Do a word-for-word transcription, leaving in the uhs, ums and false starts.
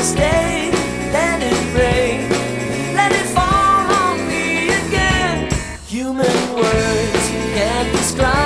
will stay. Let it rain, let it fall on me again. Human words can't describe